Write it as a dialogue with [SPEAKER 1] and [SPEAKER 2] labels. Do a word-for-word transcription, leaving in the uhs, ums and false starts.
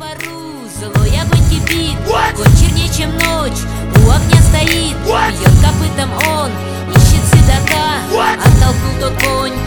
[SPEAKER 1] двору злой огонь кипит, конь чернее, чем ночь, у огня стоит. Бьет копытом он, ищет седока, оттолкнул тот конь